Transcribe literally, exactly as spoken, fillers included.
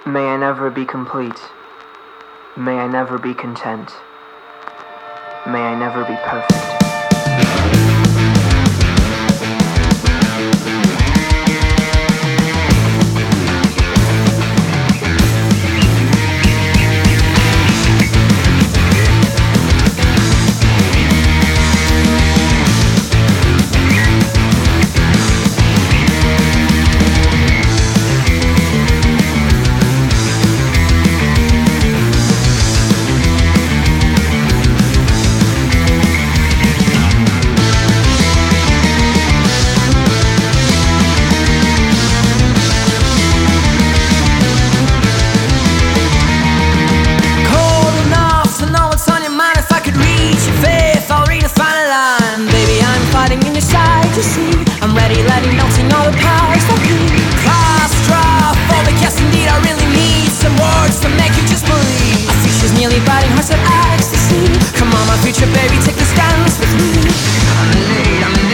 May I never be complete. May I never be content. May I never be perfect. I'm ready, letting melting all the powers that be. Claustrophobic, yes indeed, I really need some words to make you just believe. I see she's nearly biting hearts at ecstasy. Come on, my future baby, take this dance with me. I'm in need, I'm in need.